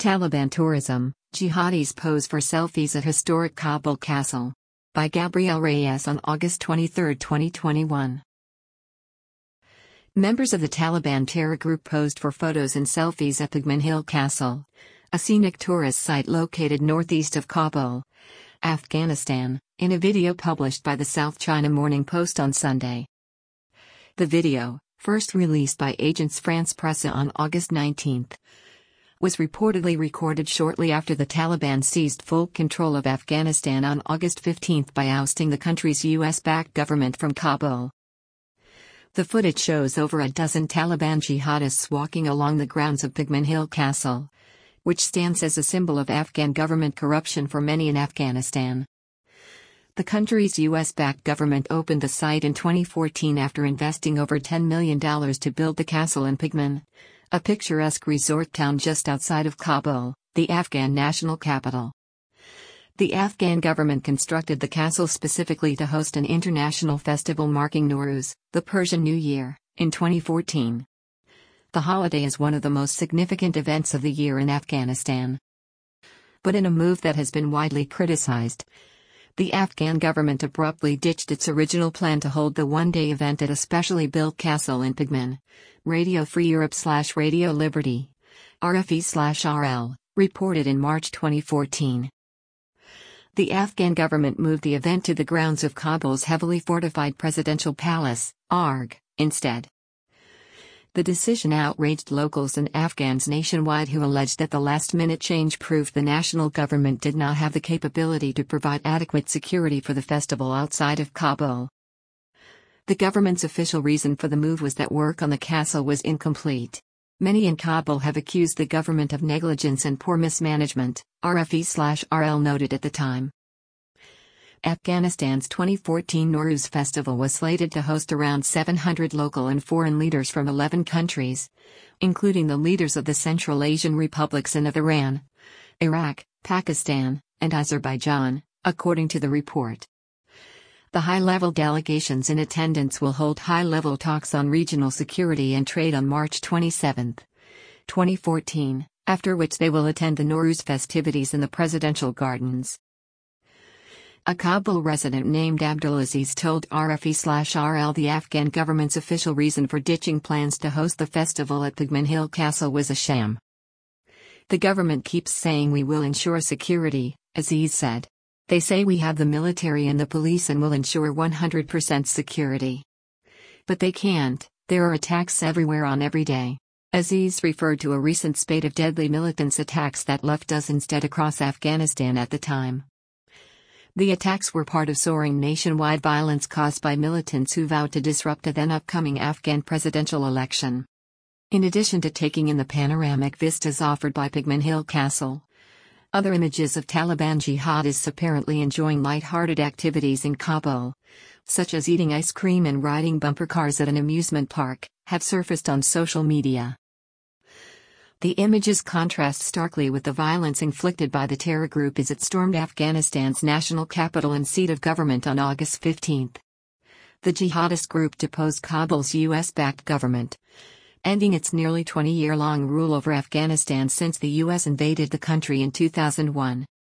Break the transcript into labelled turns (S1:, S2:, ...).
S1: Taliban Tourism, Jihadis pose for selfies at historic Kabul castle. By Gabriel Reyes on August 23, 2021. Members of the Taliban terror group posed for photos and selfies at Pigman Hill Castle, a scenic tourist site located northeast of Kabul, Afghanistan, in a video published by the South China Morning Post on Sunday. The video, first released by Agence France-Presse on August 19, was reportedly recorded shortly after the Taliban seized full control of Afghanistan on August 15 by ousting the country's US-backed government from Kabul. The footage shows over a dozen Taliban jihadists walking along the grounds of Pigman Hill Castle, which stands as a symbol of Afghan government corruption for many in Afghanistan. The country's US-backed government opened the site in 2014 after investing over $10 million to build the castle in Pigman, a picturesque resort town just outside of Kabul, the Afghan national capital. The Afghan government constructed the castle specifically to host an international festival marking Nowruz, the Persian New Year, in 2014. The holiday is one of the most significant events of the year in Afghanistan. But in a move that has been widely criticized, the Afghan government abruptly ditched its original plan to hold the one-day event at a specially built castle in Pigman. Radio Free Europe/Radio Liberty, RFE/RL, reported in March 2014. The Afghan government moved the event to the grounds of Kabul's heavily fortified presidential palace, ARG, instead. The decision outraged locals and Afghans nationwide who alleged that the last-minute change proved the national government did not have the capability to provide adequate security for the festival outside of Kabul. The government's official reason for the move was that work on the castle was incomplete. Many in Kabul have accused the government of negligence and poor mismanagement, RFE/RL noted at the time. Afghanistan's 2014 Nowruz festival was slated to host around 700 local and foreign leaders from 11 countries, including the leaders of the Central Asian republics and of Iran, Iraq, Pakistan, and Azerbaijan, according to the report. The high-level delegations in attendance will hold high-level talks on regional security and trade on March 27, 2014, after which they will attend the Nowruz festivities in the presidential gardens. A Kabul resident named Abdulaziz told RFE/RL the Afghan government's official reason for ditching plans to host the festival at Pigman Hill Castle was a sham. "The government keeps saying we will ensure security," Aziz said. "They say we have the military and the police and will ensure 100% security. But they can't, there are attacks everywhere on every day." Aziz referred to a recent spate of deadly militants attacks that left dozens dead across Afghanistan at the time. The attacks were part of soaring nationwide violence caused by militants who vowed to disrupt a then-upcoming Afghan presidential election. In addition to taking in the panoramic vistas offered by Pigman Hill Castle, other images of Taliban jihadists apparently enjoying light-hearted activities in Kabul, such as eating ice cream and riding bumper cars at an amusement park, have surfaced on social media. The images contrast starkly with the violence inflicted by the terror group as it stormed Afghanistan's national capital and seat of government on August 15. The jihadist group deposed Kabul's US-backed government, ending its nearly 20-year-long rule over Afghanistan since the US invaded the country in 2001.